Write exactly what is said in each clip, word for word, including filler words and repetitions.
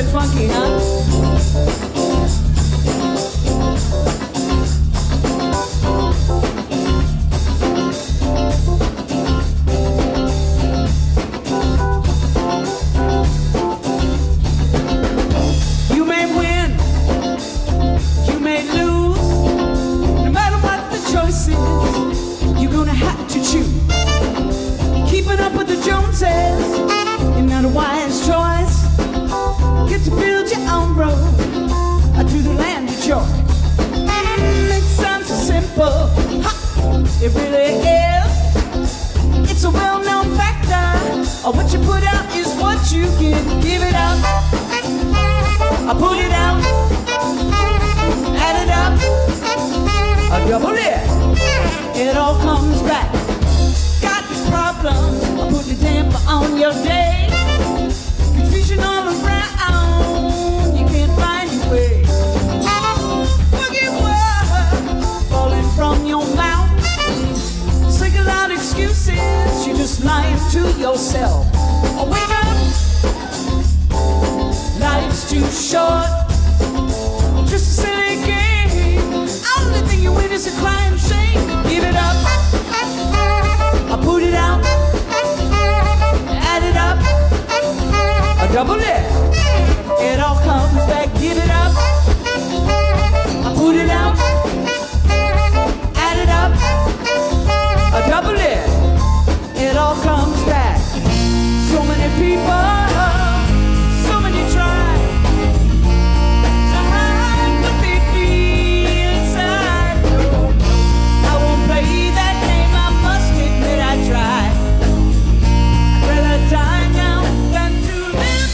bit funky, huh? You may win, you may lose. No matter what the choice is, you're gonna have to choose. Keeping up with the Joneses is not a wise choice. Get to build your own road to the land of joy. It sounds so simple, ha, it really is. It's a well-known factor. What you put out is what you get. Give it up, I put it out, add it up, I double it. It all comes back. Got this problem, I put the damper on your day. Confusion all around, you can't find your way. Boogie words falling from your mouth. Singing out excuses, you're just lying to yourself. Oh, wake up, life's too short, just a silly game. Only thing you win is a crying shame. Give it up, I put it out, add it up, I double it. It all comes back. Give it up, I put it out, add it up, I double it. It all comes back. So many people, so many try to hide what they feel inside. I won't play that game, I must admit I tried. I'd rather die now than to live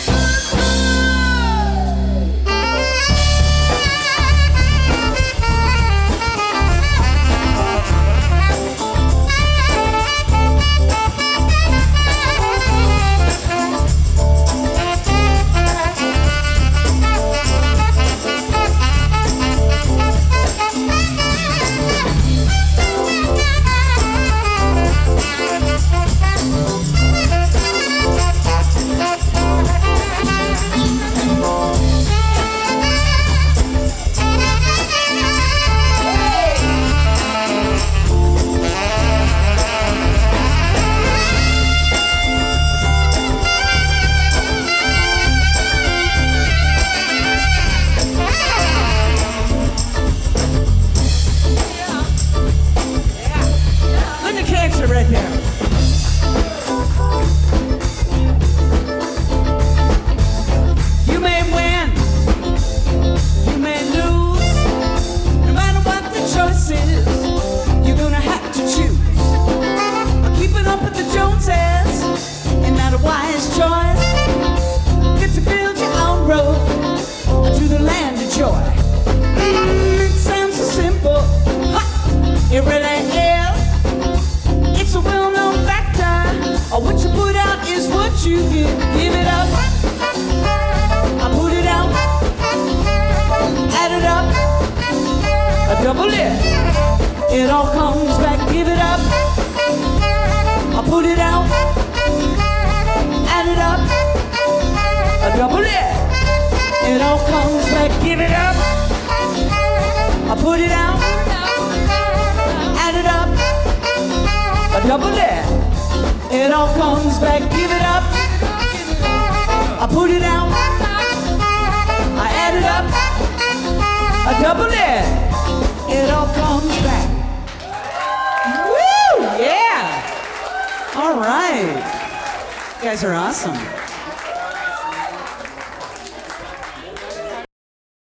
right there. You may win, you may lose. No matter what the choice is, you're gonna have to choose. Keeping up with the Joneses is not a wise choice. Get to build your own road to the land of joy. It sounds so simple, ha, it really is. It's a well-known factor. What you put out is what you get. Give it up, I put it out, add it up, I double it. It all comes back. Give it up, I put it out, add it up, I double it. It all comes back. Give it up, I put it out, add it up, I double it. It all comes back. Give it up, I put it out, I add it up, I double it. It all comes back. Woo! Yeah! All right. You guys are awesome.